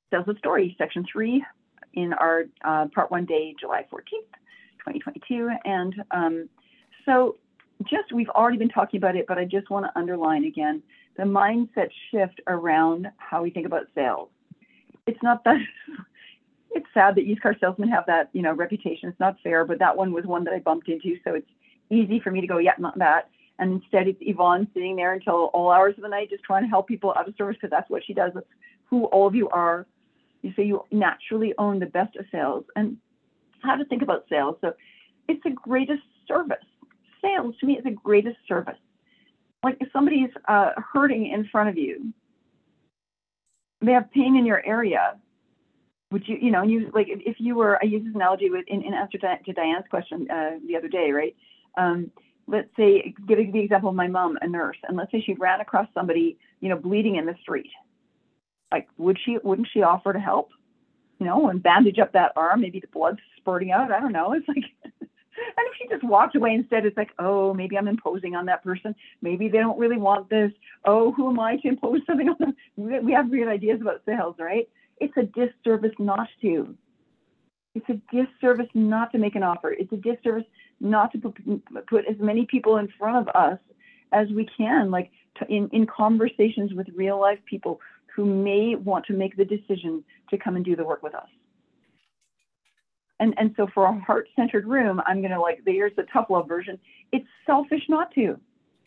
Sales with Story, Section 3 in our Part 1 day, July 14th, 2022. And so just, we've already been talking about it, but I just want to underline again, the mindset shift around how we think about sales. It's not that, it's sad that used car salesmen have that, reputation. It's not fair, but that one was one that I bumped into. So it's easy for me to go, yeah, not that. And instead it's Yvonne sitting there until all hours of the night, just trying to help people out of service, because that's what she does. That's who all of you are. You say you naturally own the best of sales and how to think about sales. So it's the greatest service. Sales to me is the greatest service. Like if somebody's hurting in front of you, they have pain in your area, would you, you like if you were, I use this analogy with in answer to Diane's question the other day, right? Let's say, give the example of my mom, a nurse, and let's say she ran across somebody, bleeding in the street. Like, wouldn't she offer to help? And bandage up that arm, maybe the blood's spurting out. I don't know. It's like, and if she just walked away instead, it's like, oh, maybe I'm imposing on that person. Maybe they don't really want this. Oh, who am I to impose something on them? We have weird ideas about sales, right? It's a disservice not to. It's a disservice not to make an offer. It's a disservice not to put as many people in front of us as we can, like in conversations with real life people who may want to make the decision to come and do the work with us. And so for a heart-centered room, I'm going to here's the tough love version. It's selfish not to.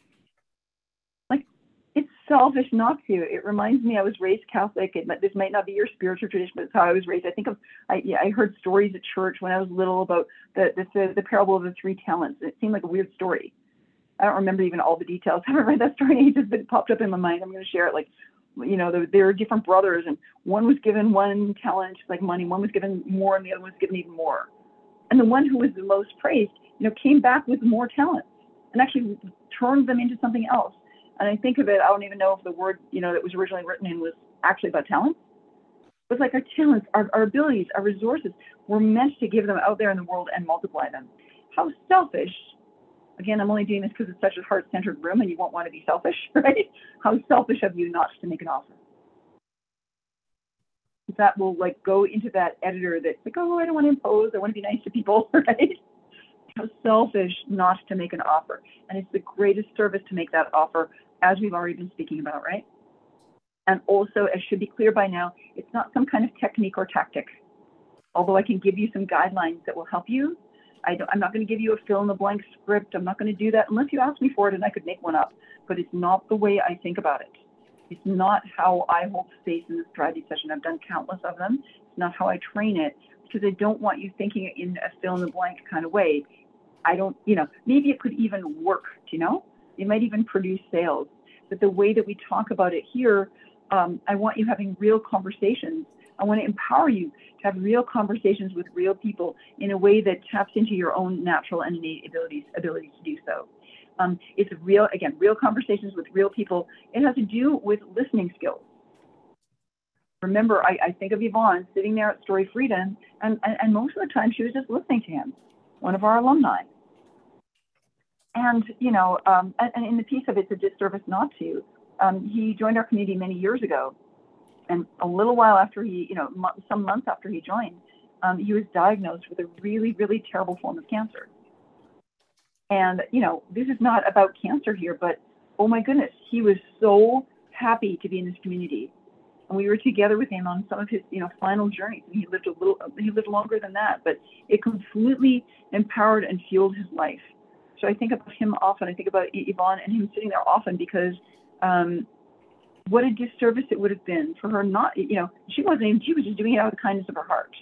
It's selfish not to. It reminds me, I was raised Catholic. This might not be your spiritual tradition, but it's how I was raised. I heard stories at church when I was little about the parable of the 3 talents. It seemed like a weird story. I don't remember even all the details. I haven't read that story in ages, but it popped up in my mind. I'm going to share it. There were different brothers, and one was given 1 talent, like money. One was given more, and the other was given even more. And the one who was the most praised, came back with more talents and actually turned them into something else. And I think of it, I don't even know if the word, that was originally written in was actually about talents. But like our talents, our abilities, our resources, we're meant to give them out there in the world and multiply them. How selfish, again, I'm only doing this because it's such a heart-centered room and you won't want to be selfish, right? How selfish of you not to make an offer. That will go into that editor that's like, oh, I don't want to impose, I want to be nice to people, right? How selfish not to make an offer. And it's the greatest service to make that offer, as we've already been speaking about, right? And also, as should be clear by now, it's not some kind of technique or tactic. Although I can give you some guidelines that will help you, I'm not going to give you a fill-in-the-blank script. I'm not going to do that unless you ask me for it, and I could make one up. But it's not the way I think about it. It's not how I hold space in the strategy session. I've done countless of them. It's not how I train it, because I don't want you thinking in a fill-in-the-blank kind of way. I don't, maybe it could even work, It might even produce sales. But the way that we talk about it here, I want you having real conversations. I want to empower you to have real conversations with real people in a way that taps into your own natural and innate abilities to do so. It's real conversations with real people. It has to do with listening skills. Remember, I think of Yvonne sitting there at Story Freedom, and most of the time she was just listening to him, one of our alumni. And, and in the piece of It's a Disservice Not to, he joined our community many years ago. And a little while after he, some months after he joined, he was diagnosed with a really, really terrible form of cancer. And, this is not about cancer here, but oh my goodness, he was so happy to be in this community. And we were together with him on some of his, final journeys. And he lived longer than that, but it completely empowered and fueled his life. So I think about him often. I think about Yvonne and him sitting there often because what a disservice it would have been for her not, she was just doing it out of the kindness of her heart.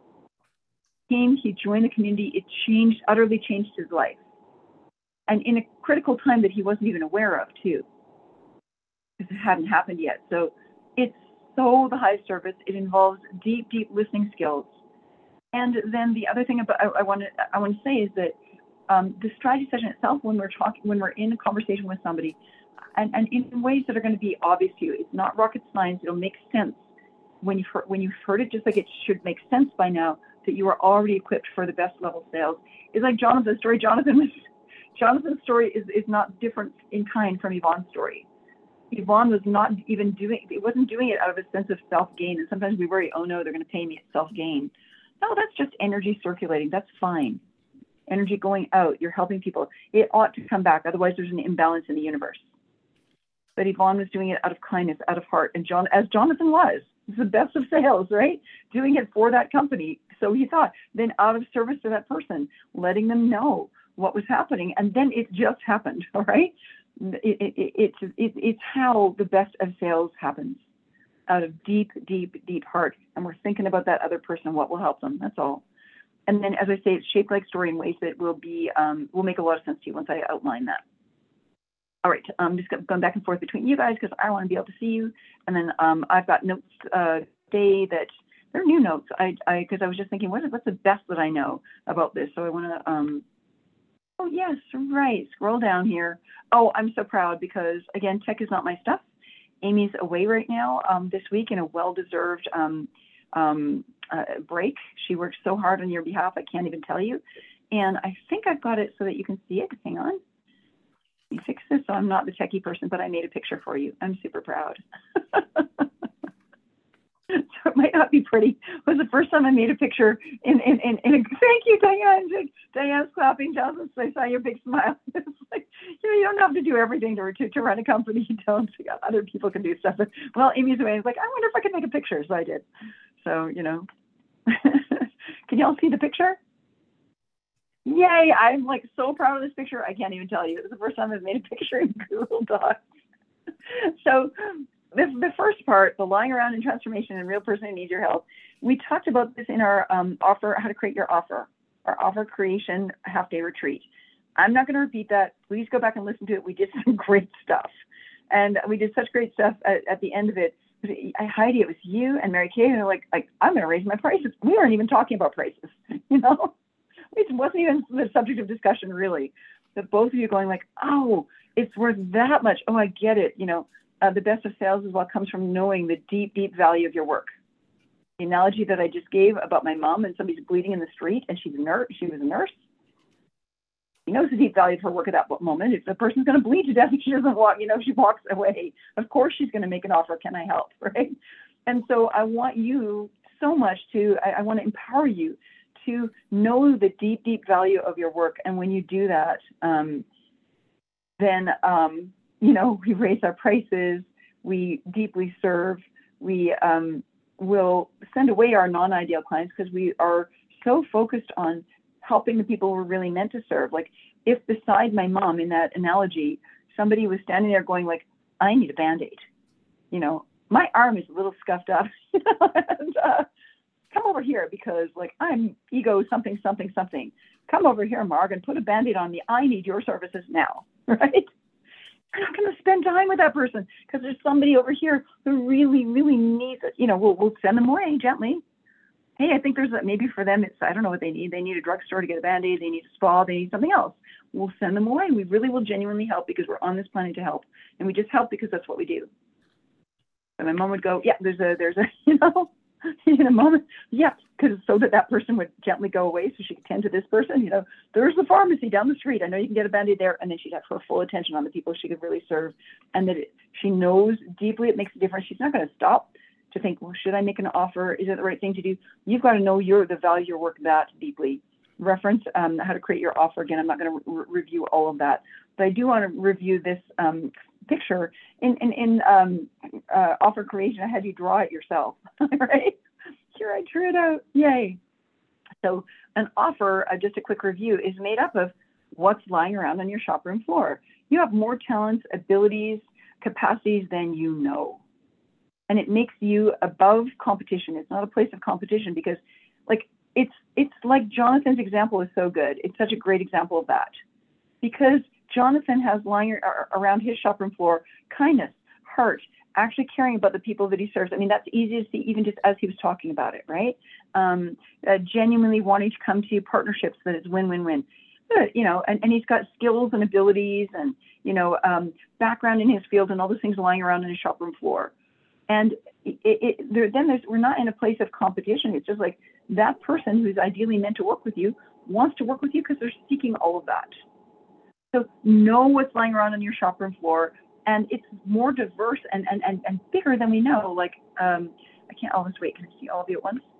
He joined the community. It utterly changed his life. And in a critical time that he wasn't even aware of too, because it hadn't happened yet. So it's so the high service. It involves deep, deep listening skills. And then the other thing I want to say is that the strategy session itself, when we're in a conversation with somebody, and in ways that are going to be obvious to you, it's not rocket science. It'll make sense when you've heard it, just like it should make sense by now that you are already equipped for the best level sales. It's like Jonathan's story. Jonathan's story is not different in kind from Yvonne's story. Yvonne was not even doing, it wasn't doing it out of a sense of self-gain. And sometimes we worry, oh no, they're going to pay me at self-gain. No, that's just energy circulating. That's fine. Energy going out, you're helping people. It ought to come back. Otherwise, there's an imbalance in the universe. But Yvonne was doing it out of kindness, out of heart. And as Jonathan was the best of sales, right? Doing it for that company. So he thought, then out of service to that person, letting them know what was happening. And then it just happened, all right? It's how the best of sales happens, out of deep, deep, deep heart. And we're thinking about that other person, what will help them. That's all. And then, as I say, it's shaped like story in ways that will make a lot of sense to you once I outline that. All right, I'm just going back and forth between you guys because I want to be able to see you. And then I've got notes today that they're new notes. Because I was just thinking, what's the best that I know about this? So I want to. Oh yes, right. Scroll down here. Oh, I'm so proud because again, tech is not my stuff. Amy's away right now this week in a well-deserved break. She worked so hard on your behalf, I can't even tell you. And I think I've got it so that you can see it. Hang on. Let me fix this so I'm not the techie person, but I made a picture for you. I'm super proud. So it might not be pretty. It was the first time I made a picture in a, thank you, Diane. Diane's clapping, Johnson, so I saw your big smile. It's like, you don't have to do everything to run a company. You don't. Other people can do stuff. But, well, Amy's away. I was like, I wonder if I could make a picture. So I did. So, can y'all see the picture? Yay, I'm like so proud of this picture. I can't even tell you. It was the first time I've made a picture in Google Docs. So the first part, the lying around in transformation and real person who needs your help, we talked about this in our offer, how to create your offer, our offer creation half-day retreat. I'm not going to repeat that. Please go back and listen to it. We did some great stuff. And we did such great stuff at the end of it. Heidi, it was you and Mary Kay, and they're like, I'm going to raise my prices. We weren't even talking about prices, It wasn't even the subject of discussion, really. But both of you going like, oh, it's worth that much. Oh, I get it. The best of sales is what comes from knowing the deep, deep value of your work. The analogy that I just gave about my mom and somebody's bleeding in the street and she's a nurse. She was a nurse. She knows the deep value of her work at that moment. If the person's going to bleed to death if she doesn't walk, if she walks away, of course she's going to make an offer. Can I help? Right? And so I want you so much I want to empower you to know the deep, deep value of your work. And when you do that, then, we raise our prices, we deeply serve, we will send away our non-ideal clients because we are so focused on helping the people we're really meant to serve. Like if beside my mom in that analogy, somebody was standing there going like, I need a Band-Aid, my arm is a little scuffed up, and, come over here because like I'm ego something. Come over here, Marg, and put a Band-Aid on me. I need your services now, right? We're not going to spend time with that person because there's somebody over here who really, really needs it. We'll send them away gently. Hey, I think there's maybe for them, I don't know what they need. They need a drugstore to get a Band-Aid. They need a spa. They need something else. We'll send them away. We really will genuinely help because we're on this planet to help. And we just help because that's what we do. And my mom would go, yeah, there's a in a moment, yeah, because so that person would gently go away so she could tend to this person. There's the pharmacy down the street. I know you can get a Band-Aid there. And then she'd have her full attention on the people she could really serve. And that she knows deeply it makes a difference. She's not going to stop to think, well, should I make an offer? Is it the right thing to do? You've got to know the value of your work that deeply. Reference how to create your offer. Again, I'm not going to review all of that. But I do want to review this picture in offer creation. I had you draw it yourself, right? Here I drew it out. Yay! So an offer, just a quick review, is made up of what's lying around on your shop room floor. You have more talents, abilities, capacities than you know, and it makes you above competition. It's not a place of competition because, it's like Jonathan's example is so good. It's such a great example of that because Jonathan has lying around his shop room floor kindness, heart, actually caring about the people that he serves. I mean, that's easy to see even just as he was talking about it, right? Genuinely wanting to come to you, partnerships that it's win-win-win. And he's got skills and abilities and, background in his field and all those things lying around on his shop room floor. And we're not in a place of competition. It's just like that person who's ideally meant to work with you wants to work with you because they're seeking all of that. So know what's lying around on your shop room floor, And it's more diverse and bigger than we know. Like, I can't always wait. Can I see all of you at once?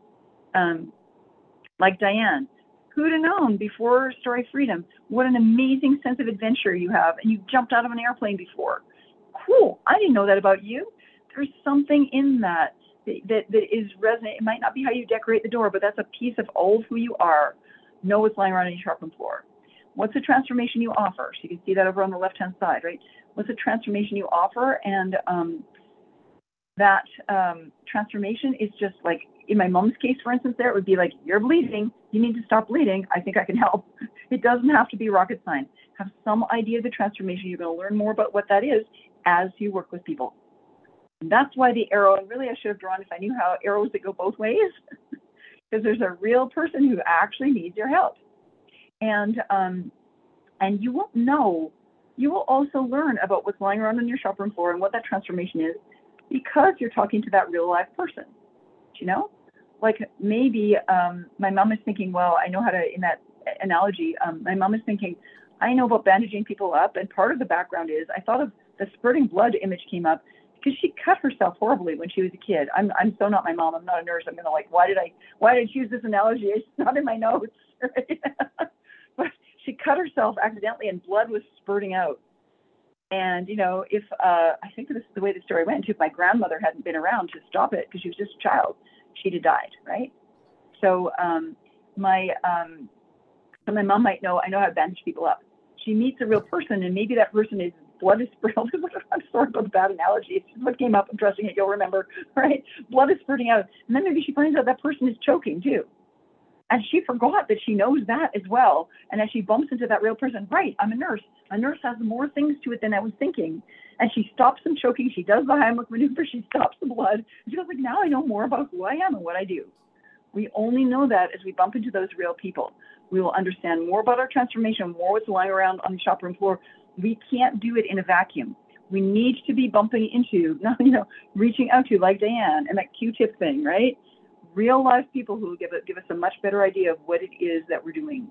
Like Diane, who'd have known before Story Freedom, what an amazing sense of adventure you have, and you jumped out of an airplane before. Cool, I didn't know that about you. There's something in that is resonant. It might not be how you decorate the door, but that's a piece of all of who you are. Know what's lying around on your sharpened floor. What's the transformation you offer? So you can see that over on the left-hand side, right? What's the transformation you offer? And that transformation is just like, in my mom's case, for instance, there, it would be like, you're bleeding. You need to stop bleeding. I think I can help. It doesn't have to be rocket science. Have some idea of the transformation. You're going to learn more about what that is as you work with people. And that's why the arrow, and really I should have drawn, if I knew how, arrows that go both ways, because there's a real person who actually needs your help. And you won't know, you will also learn about what's lying around on your shoproom floor and what that transformation is, because you're talking to that real life person. Do you know? Like maybe my mom is thinking, well, I know how to, in that analogy, my mom is thinking, I know about bandaging people up, and part of the background is I thought of the spurting blood image came up because she cut herself horribly when she was a kid. I'm so not my mom. I'm not a nurse. I'm gonna like, why did I choose this analogy? It's not in my notes. Right? But she cut herself accidentally, and blood was spurting out. And you know, if I think this is the way the story went. If my grandmother hadn't been around to stop it because she was just a child, she'd have died, right? So my mom might know. I know how to bandage people up. She meets a real person, and maybe that person is blood is spurting. I'm sorry about the bad analogy. It's just what came up addressing it. You'll remember, right? Blood is spurting out, and then maybe she finds out that person is choking too, and she forgot that she knows that as well. And as she bumps into that real person, right? I'm a nurse. A nurse has more things to it than I was thinking. And she stops them choking. She does the Heimlich maneuver. She stops the blood. She goes like, now I know more about who I am and what I do. We only know that as we bump into those real people. We will understand more about our transformation, more what's lying around on the shoproom floor. We can't do it in a vacuum. We need to be bumping into, reaching out to, like Diane and that Q-tip thing, right? Real life people who give us a much better idea of what it is that we're doing.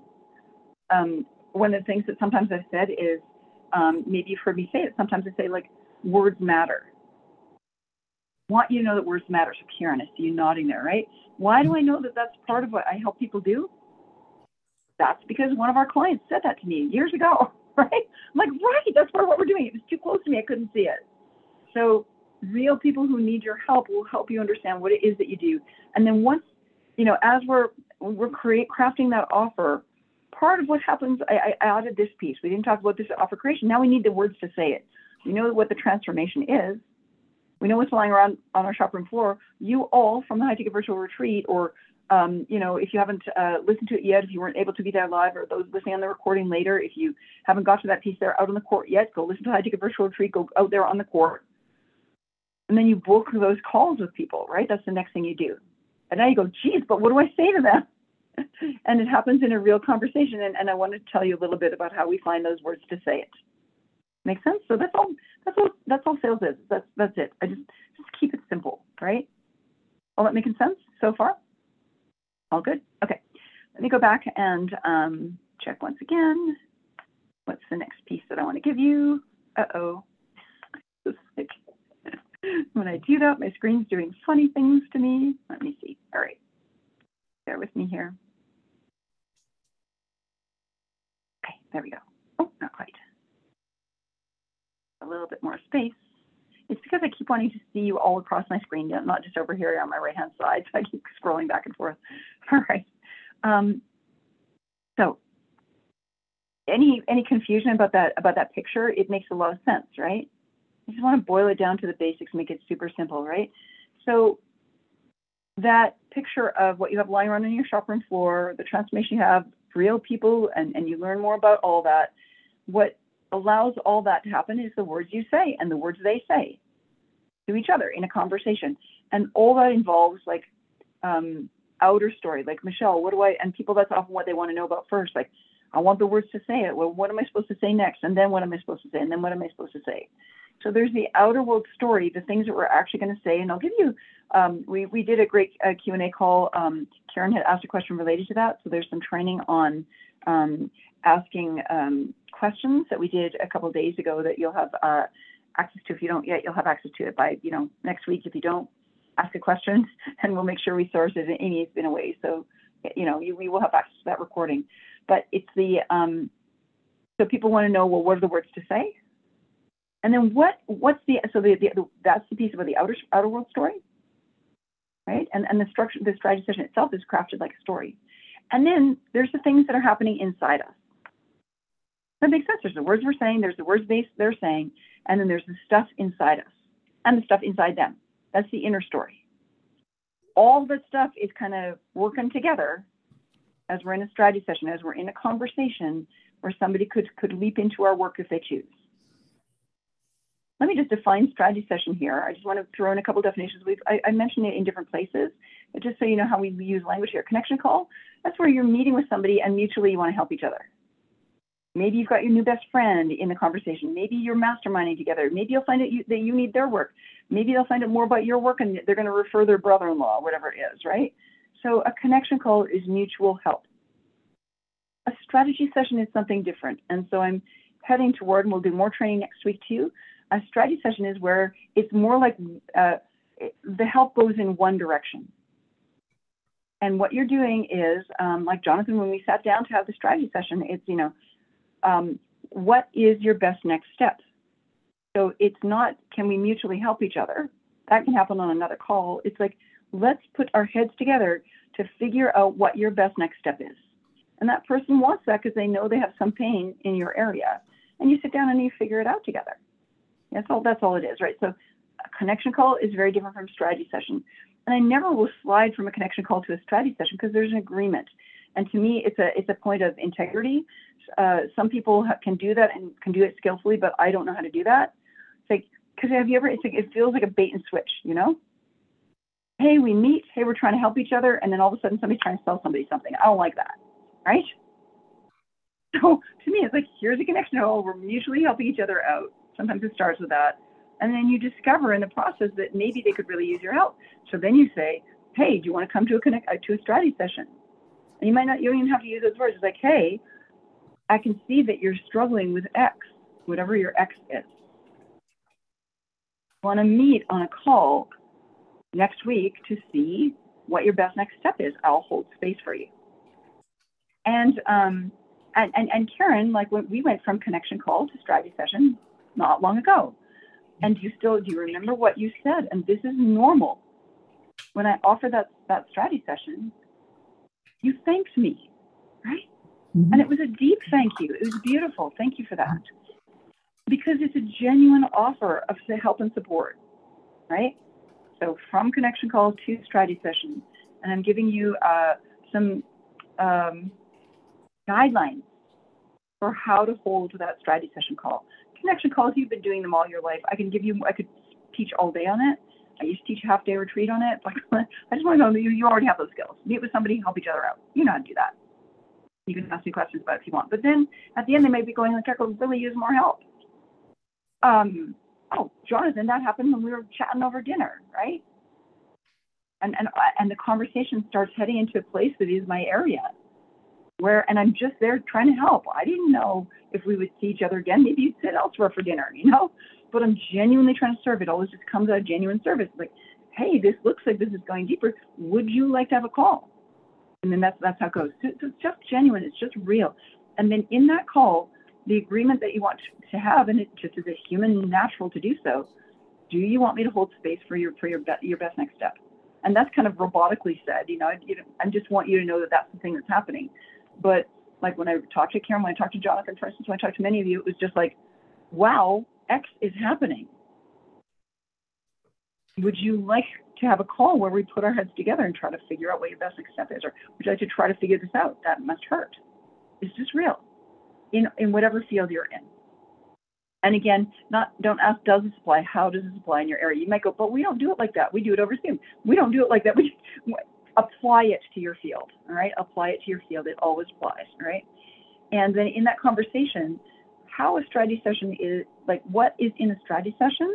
One of the things that sometimes I've said is, maybe you've heard me say it, sometimes I say like, words matter. Want you to know that words matter. So Karen, I see you nodding there, right? Why do I know that that's part of what I help people do? That's because one of our clients said that to me years ago, right? I'm like, right, that's part of what we're doing. It was too close to me, I couldn't see it. So real people who need your help will help you understand what it is that you do. And then once, as we're crafting that offer, part of what happens, I added this piece. We didn't talk about this offer creation. Now we need the words to say it. We know what the transformation is. We know what's lying around on our shoproom floor. You all from the High Ticket Virtual Retreat, or if you haven't listened to it yet, if you weren't able to be there live, or those listening on the recording later, if you haven't got to that piece there out on the court yet, go listen to High Ticket Virtual Retreat, go out there on the court. And then you book those calls with people, right? That's the next thing you do. And now you go, geez, but what do I say to them? And it happens in a real conversation. And I want to tell you a little bit about how we find those words to say it. Make sense? So that's all sales is. That's it. I just keep it simple, right? All that making sense so far? All good? Okay. Let me go back and check once again. What's the next piece that I want to give you? Uh-oh. When I do that, my screen's doing funny things to me. Let me see. All right. Bear with me here. Okay, there we go. Oh, not quite. A little bit more space. It's because I keep wanting to see you all across my screen, not just over here on my right-hand side. So I keep scrolling back and forth. All right. So any confusion about that picture? It makes a lot of sense, right? I just want to boil it down to the basics, make it super simple, right? So that picture of what you have lying around on your shoproom floor, the transformation you have, real people, and you learn more about all that. What allows all that to happen is the words you say and the words they say to each other in a conversation. And all that involves like outer story, like Michelle, and people, that's often what they want to know about first. Like, I want the words to say it. Well, what am I supposed to say next? And then what am I supposed to say? And then what am I supposed to say? So there's the outer world story, the things that we're actually going to say. And I'll give you, we did a great Q&A call. Karen had asked a question related to that. So there's some training on asking questions that we did a couple of days ago that you'll have access to. If you don't yet, you'll have access to it by, next week. If you don't, ask a question, and we'll make sure we source it. Amy's been away, so, we will have access to that recording. But it's so people want to know, well, what are the words to say? And then what's that's the piece about the outer world story, right? And the structure, the strategy session itself is crafted like a story. And then there's the things that are happening inside us. That makes sense. There's the words we're saying, there's the words they're saying, and then there's the stuff inside us and the stuff inside them. That's the inner story. All that stuff is kind of working together as we're in a strategy session, as we're in a conversation where somebody could leap into our work if they choose. Let me just define strategy session here. I just want to throw in a couple definitions. I mentioned it in different places, but just so you know how we use language here. Connection call, that's where you're meeting with somebody and mutually you want to help each other. Maybe you've got your new best friend in the conversation. Maybe you're masterminding together. Maybe you'll find that you need their work. Maybe they'll find out more about your work and they're going to refer their brother-in-law, whatever it is, right? So a connection call is mutual help. A strategy session is something different. And so I'm heading toward, and we'll do more training next week too. A strategy session is where it's more like the help goes in one direction. And what you're doing is, like Jonathan, when we sat down to have the strategy session, it's, what is your best next step? So it's not, can we mutually help each other? That can happen on another call. It's like, let's put our heads together to figure out what your best next step is. And that person wants that because they know they have some pain in your area. And you sit down and you figure it out together. That's all it is, right? So a connection call is very different from strategy session. And I never will slide from a connection call to a strategy session because there's an agreement. And to me, it's a point of integrity. Some people can do that and can do it skillfully, but I don't know how to do that. It's like, because it feels like a bait and switch, Hey, we meet. Hey, we're trying to help each other. And then all of a sudden somebody's trying to sell somebody something. I don't like that, right? So to me, it's like, here's a connection call. We're mutually helping each other out. Sometimes it starts with that. And then you discover in the process that maybe they could really use your help. So then you say, hey, do you want to come to a strategy session? And you don't even have to use those words. It's like, hey, I can see that you're struggling with X, whatever your X is. I want to meet on a call next week to see what your best next step is. I'll hold space for you. And Karen, like when we went from connection call to strategy session not long ago. And do you remember what you said? And this is normal. When I offered that strategy session, you thanked me, right? Mm-hmm. And it was a deep thank you. It was beautiful. Thank you for that. Because it's a genuine offer of help and support, right? So from connection call to strategy session, and I'm giving you some guidelines for how to hold that strategy session call. Connection calls, you've been doing them all your life. I could teach all day on it. I used to teach a half-day retreat on it. But I just want to know that you already have those skills. Meet with somebody, help each other out. You know how to do that. You can ask me questions about it if you want. But then at the end, they may be going, like, I could really use more help. Oh, Jonathan, that happened when we were chatting over dinner, right? And the conversation starts heading into a place that is my area. And I'm just there trying to help. I didn't know if we would see each other again. Maybe you'd sit elsewhere for dinner, But I'm genuinely trying to serve. It always just comes out of genuine service. Like, hey, this looks like this is going deeper. Would you like to have a call? And then that's how it goes. So it's just genuine. It's just real. And then in that call, the agreement that you want to have, and it just is a human natural to do so. Do you want me to hold space for your best next step? And that's kind of robotically said. I just want you to know that that's the thing that's happening. But like when I talked to Karen, when I talked to Jonathan, for instance, when I talked to many of you, it was just like, wow, X is happening. Would you like to have a call where we put our heads together and try to figure out what your best next step is? Or would you like to try to figure this out? That must hurt. It's just real in whatever field you're in. And again, don't ask, does this apply? How does this apply in your area? You might go, but we don't do it like that. We do it over Zoom. We don't do it like that. We apply it to your field, all right? Apply it to your field. It always applies, all right? And then in that conversation, how a strategy session is, like what is in a strategy session,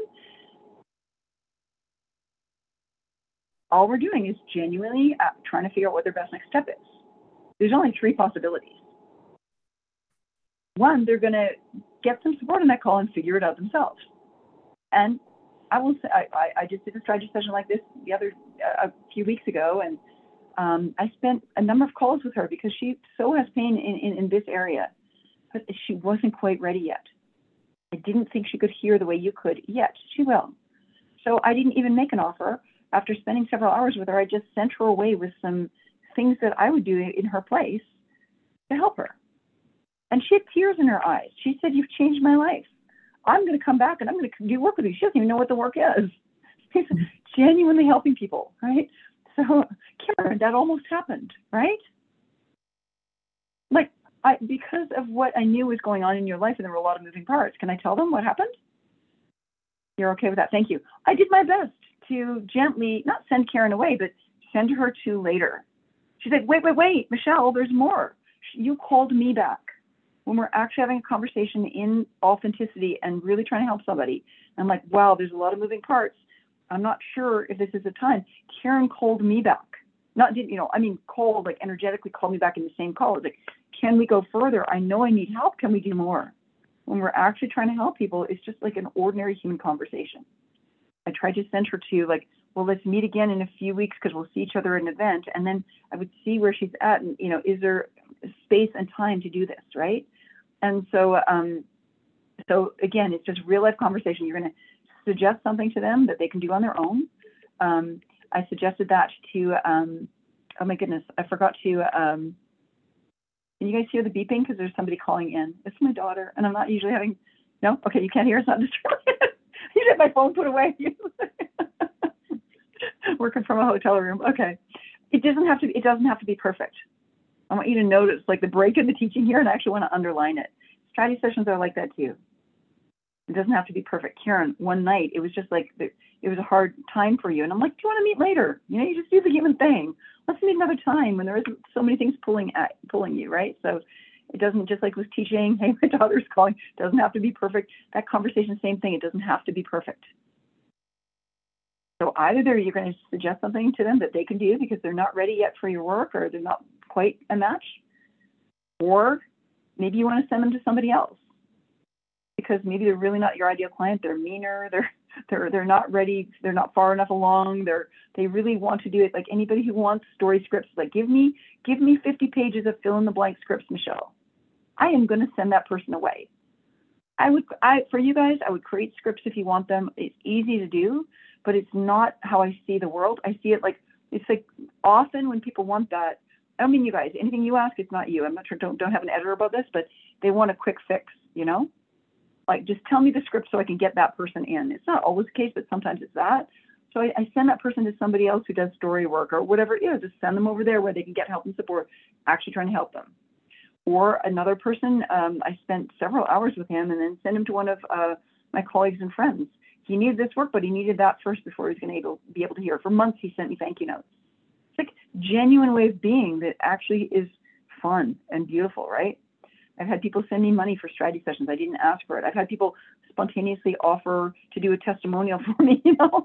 all we're doing is genuinely trying to figure out what their best next step is. There's only 3 possibilities. One, they're going to get some support in that call and figure it out themselves. And I will say, I just did a strategy session like this a few weeks ago, and I spent a number of calls with her because she so has pain in this area, but she wasn't quite ready yet. I didn't think she could hear the way you could yet. She will. So I didn't even make an offer. After spending several hours with her, I just sent her away with some things that I would do in her place to help her. And she had tears in her eyes. She said, "You've changed my life. I'm going to come back and I'm going to do work with you." She doesn't even know what the work is. She's genuinely helping people, right? So, Karen, that almost happened, right? Like, because of what I knew was going on in your life, and there were a lot of moving parts. Can I tell them what happened? You're okay with that? Thank you. I did my best to gently, not send Karen away, but send her to later. She's like, wait, Michelle, there's more. You called me back when we're actually having a conversation in authenticity and really trying to help somebody. I'm like, wow, there's a lot of moving parts. I'm not sure if this is the time. Karen called me back. Called, like energetically called me back in the same call. It's like, can we go further? I know I need help. Can we do more? When we're actually trying to help people, it's just like an ordinary human conversation. I tried to send her to like, well, let's meet again in a few weeks because we'll see each other at an event. And then I would see where she's at and, is there space and time to do this, right? And so, so again, it's just real life conversation. You're going to suggest something to them that they can do on their own. I suggested that to, oh my goodness, I forgot to, can you guys hear the beeping? Because there's somebody calling in. It's my daughter, and I'm not usually having, no? Okay, you can't hear, it's not disturbing. You had my phone put away. Working from a hotel room. Okay. It doesn't have to be perfect. I want you to notice like the break in the teaching here, and I actually want to underline it. Strategy sessions are like that too. It doesn't have to be perfect. Karen, one night, it was just like, it was a hard time for you. And I'm like, do you want to meet later? You just do the human thing. Let's meet another time when there isn't so many things pulling you, right? So it doesn't, just like with teaching, hey, my daughter's calling, it doesn't have to be perfect. That conversation, same thing. It doesn't have to be perfect. So either you're going to suggest something to them that they can do because they're not ready yet for your work, or they're not quite a match, or maybe you want to send them to somebody else because maybe they're really not your ideal client. They're meaner. They're not ready. They're not far enough along. They really want to do it. Like anybody who wants story scripts, like give me 50 pages of fill in the blank scripts, Michelle. I am going to send that person away. For you guys, I would create scripts if you want them. It's easy to do, but it's not how I see the world. I see it like, it's like often when people want that, I mean, you guys, anything you ask, it's not you. I'm not sure, don't have an editor about this, but they want a quick fix, Like, just tell me the script so I can get that person in. It's not always the case, but sometimes it's that. So I send that person to somebody else who does story work or whatever it is. Just send them over there where they can get help and support, actually trying to help them. Or another person, I spent several hours with him and then sent him to one of my colleagues and friends. He needed this work, but he needed that first before he was going to be able to hear. For months, he sent me thank you notes. It's like a genuine way of being that actually is fun and beautiful, right? I've had people send me money for strategy sessions. I didn't ask for it. I've had people spontaneously offer to do a testimonial for me,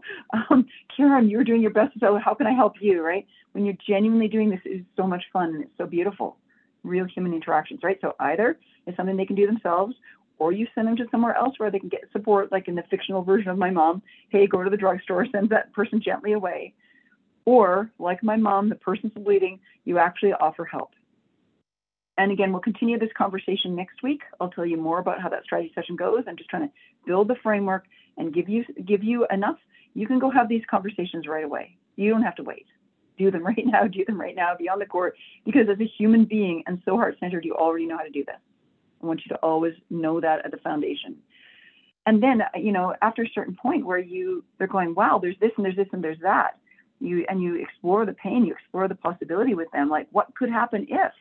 Karen, you're doing your best, so how can I help you, right? When you're genuinely doing this, it's so much fun and it's so beautiful. Real human interactions, right? So either it's something they can do themselves, or you send them to somewhere else where they can get support, like in the fictional version of my mom, hey, go to the drugstore, send that person gently away. Or like my mom, the person's bleeding, you actually offer help. And again, we'll continue this conversation next week. I'll tell you more about how that strategy session goes. I'm just trying to build the framework and give you enough. You can go have these conversations right away. You don't have to wait. Do them right now. Do them right now. Be on the court. Because as a human being and so heart-centered, you already know how to do this. I want you to always know that at the foundation. And then, after a certain point where they're going, wow, there's this and there's this and there's that. You explore the pain. You explore the possibility with them. Like, what could happen if?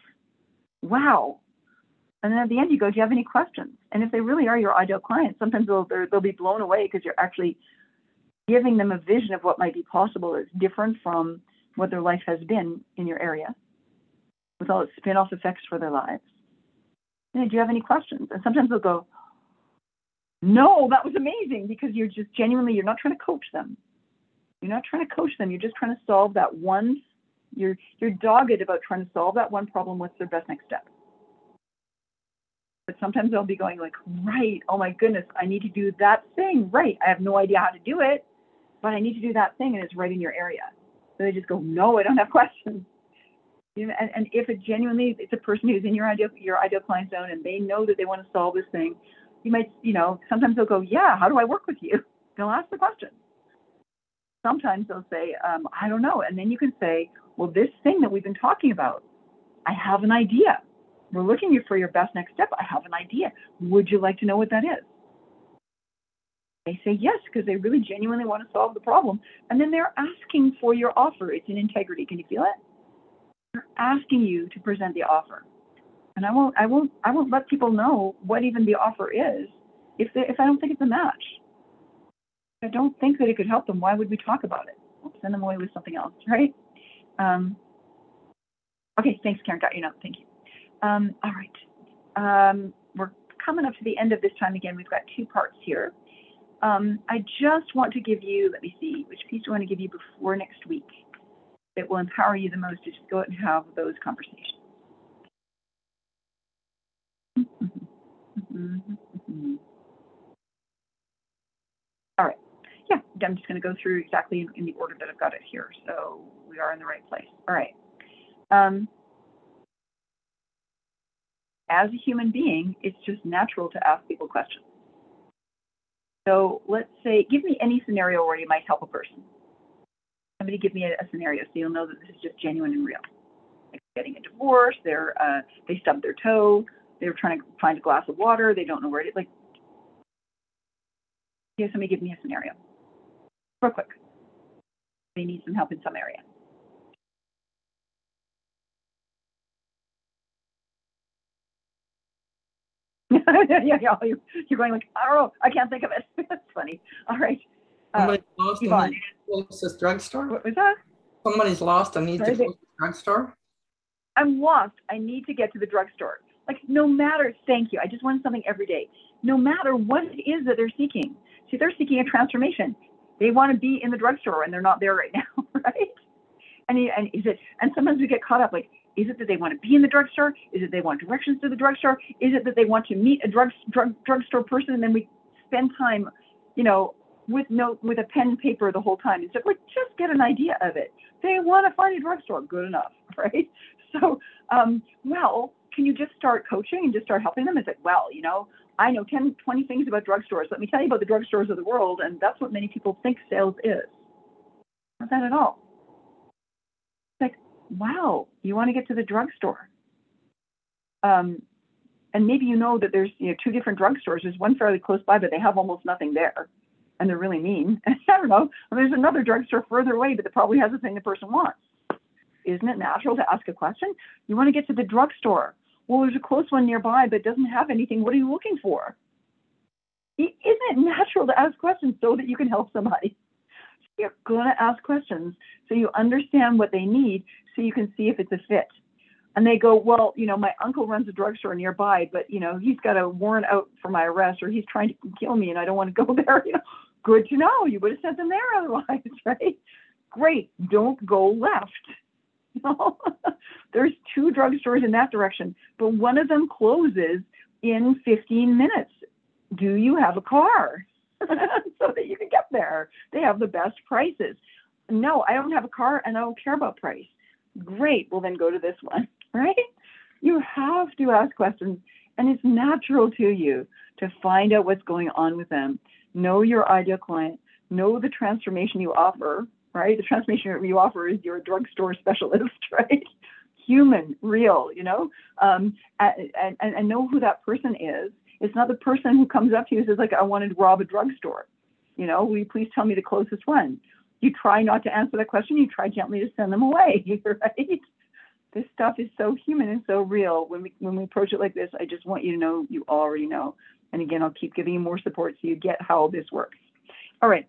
Wow. And then at the end you go, do you have any questions? And if they really are your ideal client, sometimes they'll be blown away because you're actually giving them a vision of what might be possible that's different from what their life has been in your area with all its spin-off effects for their lives. And do you have any questions? And sometimes they'll go, no, that was amazing, because you're just genuinely, you're not trying to coach them. You're not trying to coach them. You're just trying to solve that one. You're dogged about trying to solve that one problem. What's their best next step? But sometimes they'll be going like, right, oh my goodness, I need to do that thing. Right, I have no idea how to do it, but I need to do that thing, and it's right in your area. So they just go, no, I don't have questions. You know, and if it genuinely, it's a person who's in your ideal client zone, and they know that they want to solve this thing, you might, you know, sometimes they'll go, yeah, how do I work with you? They'll ask the question. Sometimes they'll say, I don't know. And then you can say, well, this thing that we've been talking about, I have an idea. We're looking for your best next step. I have an idea. Would you like to know what that is? They say yes, because they really genuinely want to solve the problem. And then they're asking for your offer. It's in integrity. Can you feel it? They're asking you to present the offer. And I won't let people know what even the offer is if I don't think it's a match. If I don't think that it could help them, why would we talk about it? I'll send them away with something else, right? Okay, thanks, Karen. Got your note. Thank you. All right. We're coming up to the end of this time again. We've got 2 parts here. I just want to give you, let me see, which piece do I want to give you before next week that will empower you the most to just go out and have those conversations. All right. Yeah, I'm just going to go through exactly in the order that I've got it here. So we are in the right place. All right. As a human being, it's just natural to ask people questions. So let's say, give me any scenario where you might help a person. Somebody give me a scenario so you'll know that this is just genuine and real. Like getting a divorce, they stubbed their toe, they're trying to find a glass of water, they don't know where it is. Like, somebody give me a scenario. Real quick. They need some help in some area. yeah, you're going like, I don't know, I can't think of it. That's funny. All right. Somebody's lost Yvonne. and needs the closest drugstore? What was that? Somebody's lost and needs the closest drugstore? I'm lost. I need to get to the drugstore. Like, no matter, thank you. I just want something every day. No matter what it is that they're seeking. See, they're seeking a transformation. They want to be in the drugstore and they're not there right now, right? And sometimes we get caught up like, is it that they want to be in the drugstore? Is it they want directions to the drugstore? Is it that they want to meet a drugstore person and then we spend time, you know, with a pen and paper the whole time? It's like, just get an idea of it. They want to find a drugstore, good enough, right? So, well, can you just start coaching and just start helping them? It's like, well, you know, I know 10, 20 things about drugstores. Let me tell you about the drugstores of the world. And that's what many people think sales is. Not that at all. It's like, wow, you want to get to the drugstore. And maybe you know that there's 2 different drugstores. There's one fairly close by, but they have almost nothing there. And they're really mean. I don't know. There's another drugstore further away, but that probably has the thing the person wants. Isn't it natural to ask a question? You want to get to the drugstore. Well, there's a close one nearby, but it doesn't have anything. What are you looking for? Isn't it natural to ask questions so that you can help somebody? You're going to ask questions so you understand what they need so you can see if it's a fit. And they go, well, you know, my uncle runs a drugstore nearby, but, you know, he's got a warrant out for my arrest or he's trying to kill me and I don't want to go there. You know, good to know. You would have sent them there otherwise, right? Great. Don't go left. You know? There's 2 drugstores in that direction, but one of them closes in 15 minutes. Do you have a car? So that you can get there. They have the best prices. No, I don't have a car and I don't care about price. Great. Well, then go to this one, right? You have to ask questions, and it's natural to you to find out what's going on with them. Know your ideal client. Know the transformation you offer, right? The transformation you offer is you're a drugstore specialist, right? Human, real, you know, and know who that person is. It's not the person who comes up to you and says, like, I wanted to rob a drugstore. You know, will you please tell me the closest one? You try not to answer that question. You try gently to send them away, right? This stuff is so human and so real. When we approach it like this, I just want you to know you already know. And again, I'll keep giving you more support so you get how this works. All right.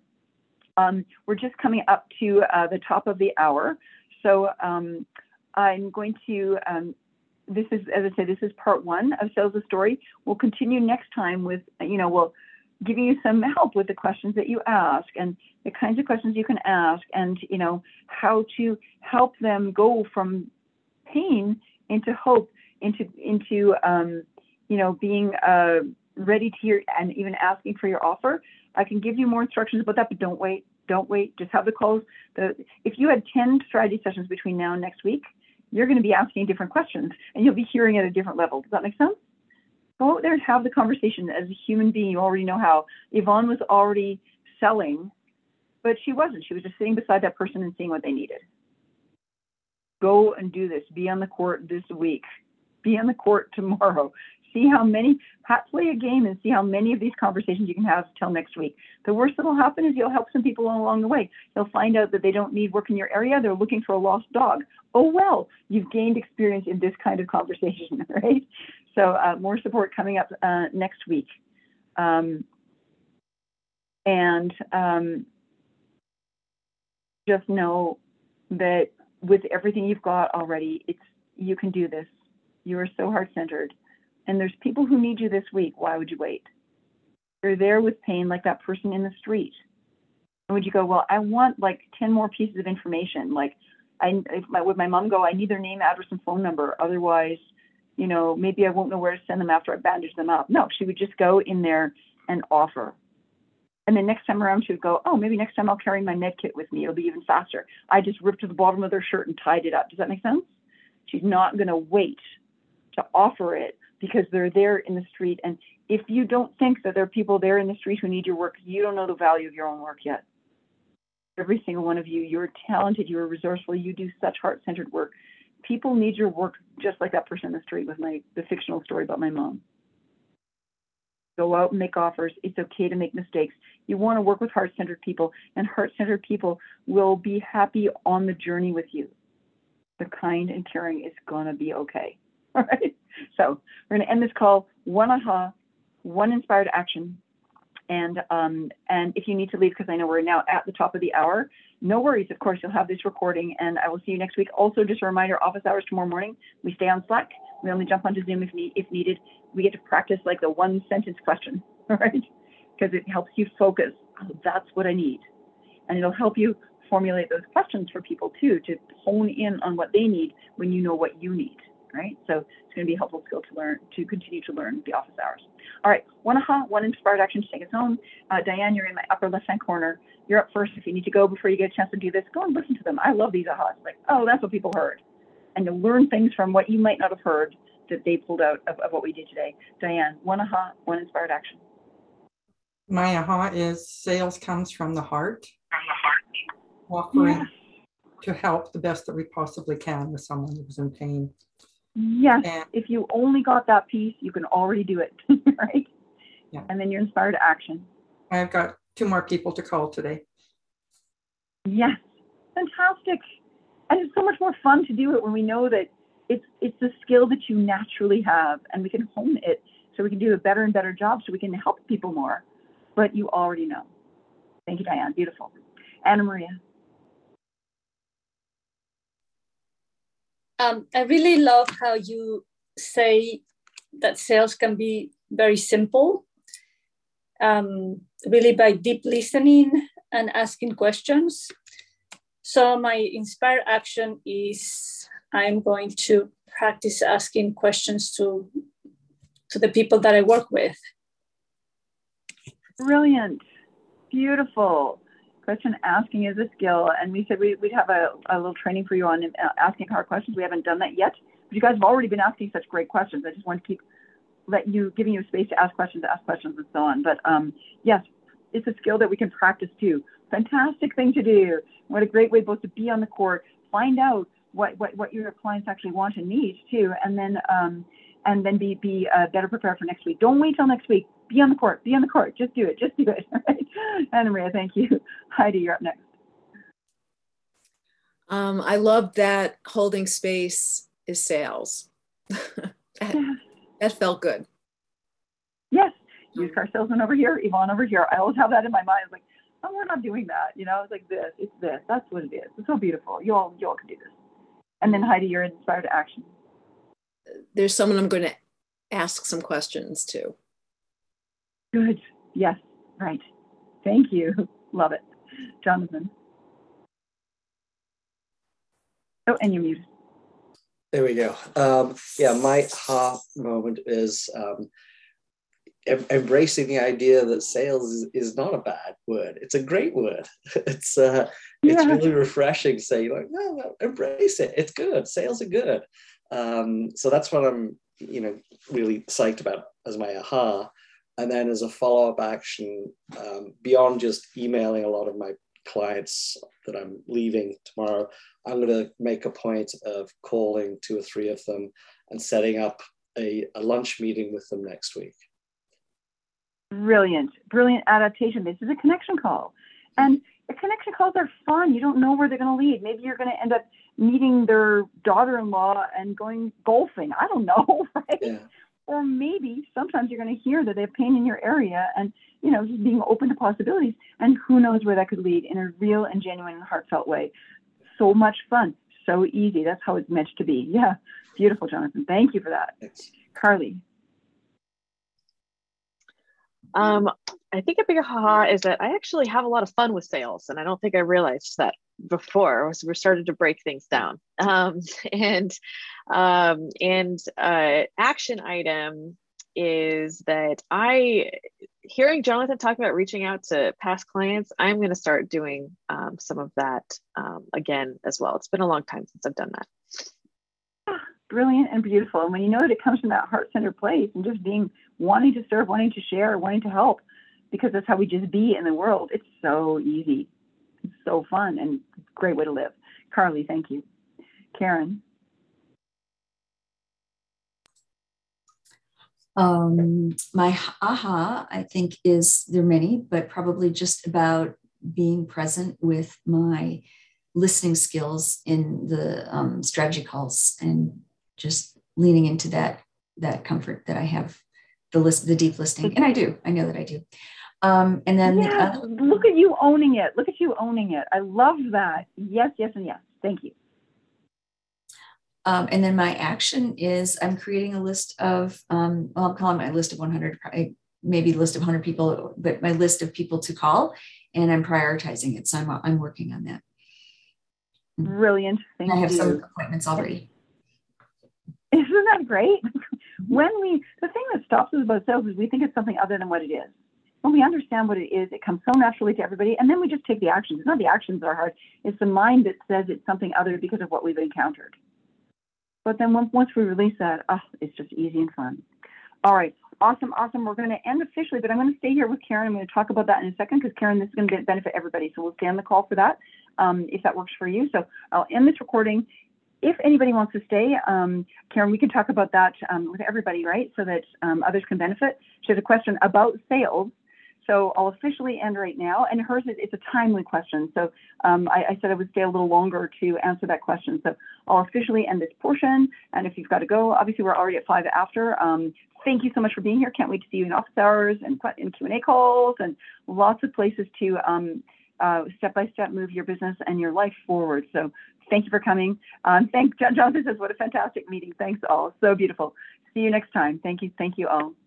We're just coming up to the top of the hour. So I'm going to, this is, as I said, this is part 1 of Sales the Story. We'll continue next time with, you know, we'll giving you some help with the questions that you ask and the kinds of questions you can ask and, you know, how to help them go from pain into hope, into being ready to hear and even asking for your offer. I can give you more instructions about that, but don't wait. Don't wait. Just have the calls. If you had 10 strategy sessions between now and next week, you're going to be asking different questions and you'll be hearing at a different level. Does that make sense? Go out there and have the conversation as a human being. You already know how. Yvonne was already selling, but she wasn't. She was just sitting beside that person and seeing what they needed. Go and do this. Be on the court this week. Be on the court tomorrow. See how many, play a game and see how many of these conversations you can have till next week. The worst that'll happen is you'll help some people along the way. They'll find out that they don't need work in your area. They're looking for a lost dog. Oh, well, you've gained experience in this kind of conversation, right? So more support coming up next week. Just know that with everything you've got already, you can do this. You are so heart-centered. And there's people who need you this week. Why would you wait? You're there with pain like that person in the street. And would you go, well, I want like 10 more pieces of information. Like would my mom go, I need their name, address, and phone number. Otherwise, maybe I won't know where to send them after I bandage them up. No, she would just go in there and offer. And then next time around, she would go, oh, maybe next time I'll carry my med kit with me. It'll be even faster. I just ripped to the bottom of their shirt and tied it up. Does that make sense? She's not going to wait to offer it because they're there in the street. And if you don't think that there are people there in the street who need your work, you don't know the value of your own work yet. Every single one of you, you're talented, you're resourceful, you do such heart-centered work. People need your work just like that person in the street with the fictional story about my mom. Go out and make offers. It's okay to make mistakes. You want to work with heart-centered people, and heart-centered people will be happy on the journey with you. The kind and caring is going to be okay. All right. So we're going to end this call. One aha, one inspired action. And if you need to leave, because I know we're now at the top of the hour, no worries. Of course, you'll have this recording, and I will see you next week. Also, just a reminder, office hours tomorrow morning. We stay on Slack. We only jump onto Zoom if needed. We get to practice like the one sentence question, all right? Because it helps you focus. Oh, that's what I need. And it'll help you formulate those questions for people too, to hone in on what they need when you know what you need. Right? So it's going to be a helpful skill to learn, to continue to learn the office hours. All right, one aha, one inspired action to take us home. Diane, you're in my upper left-hand corner. You're up first. If you need to go before you get a chance to do this, go and listen to them. I love these ahas. Like, oh, that's what people heard. And you'll learn things from what you might not have heard that they pulled out of what we did today. Diane, one aha, one inspired action. My aha is sales comes from the heart. Offering to help the best that we possibly can with someone who's in pain. Yes, and if you only got that piece, you can already do it, right? Yeah. And then you're inspired action. I've got 2 more people to call today. Yes, fantastic. And it's so much more fun to do it when we know that it's a skill that you naturally have, and we can hone it so we can do a better and better job so we can help people more. But you already know. Thank you, Diane. Beautiful. Anna Maria. I really love how you say that sales can be very simple, really by deep listening and asking questions. So my inspired action is I'm going to practice asking questions to the people that I work with. Brilliant. Beautiful. Question asking is a skill, and we said we'd have a little training for you on asking hard questions. We haven't done that yet, but you guys have already been asking such great questions. I just want to keep giving you space to ask questions and so on. But yes, it's a skill that we can practice too. Fantastic thing to do. What a great way both to be on the court, find out what your clients actually want and need too, and then be better prepared for next week. Don't wait till next week. Be on the court. Be on the court. Just do it. Just do it. Right? Anna Maria, thank you. Heidi, you're up next. I love that holding space is sales. that felt good. Yes. Used car salesman over here, Yvonne over here. I always have that in my mind. Like, oh, we're not doing that. It's like this. It's this. That's what it is. It's so beautiful. You all can do this. And then Heidi, you're inspired action. There's someone I'm going to ask some questions to. Good. Yes. Right. Thank you. Love it. Jonathan. Oh, and you're muted. There we go. Yeah, my ha moment is embracing the idea that sales is not a bad word. It's a great word. It's really refreshing to say, like, no, embrace it. It's good. Sales are good. So that's what I'm, really psyched about as my aha. And then as a follow-up action, beyond just emailing a lot of my clients that I'm leaving tomorrow, I'm going to make a point of calling 2 or 3 of them and setting up a lunch meeting with them next week. Brilliant adaptation. This is a connection call. And the connection calls are fun. You don't know where they're going to lead. Maybe you're going to end up meeting their daughter-in-law and going golfing. I don't know, right? Yeah. Or maybe sometimes you're going to hear that they have pain in your area and, just being open to possibilities. And who knows where that could lead in a real and genuine and heartfelt way. So much fun. So easy. That's how it's meant to be. Yeah. Beautiful, Jonathan. Thank you for that. Thanks. Carly. I think a big aha is that I actually have a lot of fun with sales, and I don't think I realized that before. So we started to break things down. Action item is that hearing Jonathan talk about reaching out to past clients, I'm going to start doing some of that again as well. It's been a long time since I've done that. Brilliant and beautiful. And when you know that it comes from that heart-centered place and just wanting to serve, wanting to share, wanting to help, because that's how we just be in the world. It's so easy. It's so fun and great way to live. Carly, thank you. Karen. My aha, I think, there are many, but probably just about being present with my listening skills in the strategy calls and just leaning into that comfort that I have, the deep listening. And I know that I do. And then look at you owning it. I love that. Yes, and yes. Thank you. And then my action is I'm creating a list of, I'm calling my list of 100, maybe a list of 100 people, but my list of people to call, and I'm prioritizing it. So I'm working on that. Brilliant. Thank you. I have some appointments already. Isn't that great? The thing that stops us about sales is we think it's something other than what it is. When we understand what it is, it comes so naturally to everybody, and then we just take the actions. It's not the actions that are hard. It's the mind that says it's something other because of what we've encountered. But then once we release that, it's just easy and fun. All right. Awesome. We're going to end officially, but I'm going to stay here with Karen. I'm going to talk about that in a second because, Karen, this is going to benefit everybody. So we'll stay on the call for that if that works for you. So I'll end this recording. If anybody wants to stay, Karen, we can talk about that with everybody, right, so that others can benefit. She has a question about sales. So I'll officially end right now. And hers it's a timely question. So I said I would stay a little longer to answer that question. So I'll officially end this portion. And if you've got to go, obviously we're already at 5 after. Thank you so much for being here. Can't wait to see you in office hours and in Q&A calls and lots of places to step-by-step move your business and your life forward. So thank you for coming. Jonathan says, what a fantastic meeting. Thanks all. So beautiful. See you next time. Thank you all.